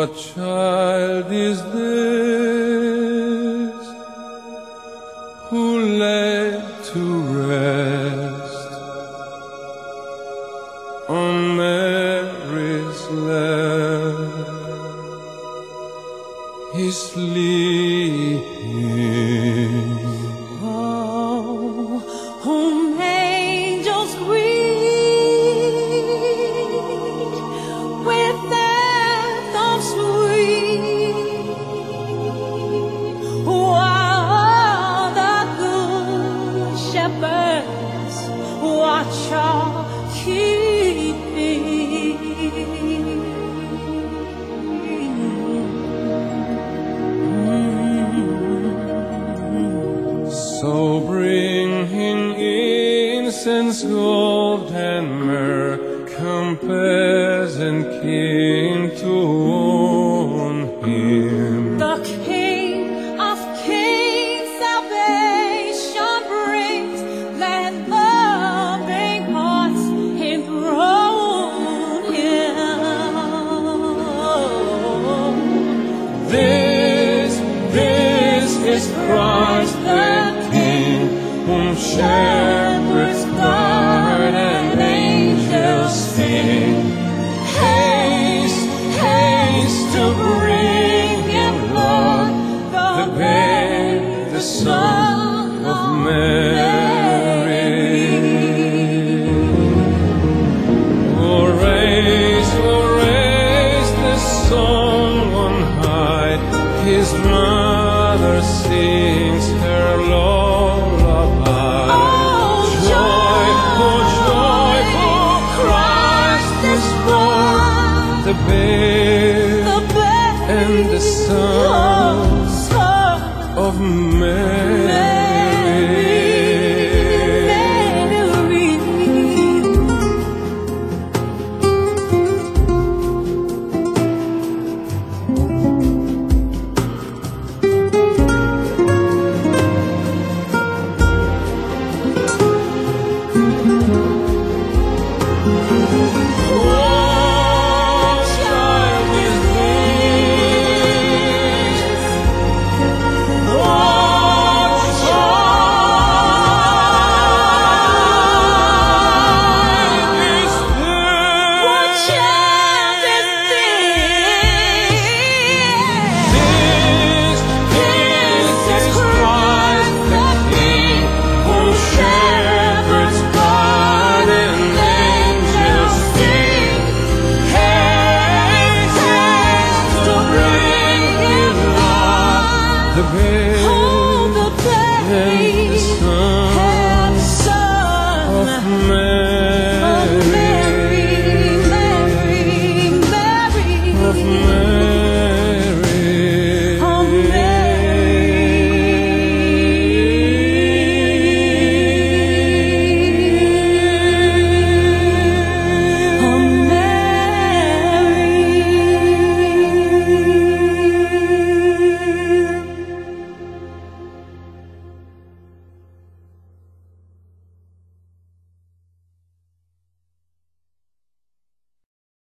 What child is this who lay to rest on Mary's lap? He's sleeping. Oh, whom angels greet with anthems sweet, while the good shepherds watch our keeping. So bring in incense, gold, and myrrh, compares and king to own him. The King of Kings salvation brings, let loving hearts enthrone him. This is Christ the King, whom shepherds guard and angels sing. Haste, haste to bring him, Lord, the babe, the Son of Mary. Oh, raise the song on high, his mother sings her lullaby. Joy, for Christ is born, the babe and the Son of Mary.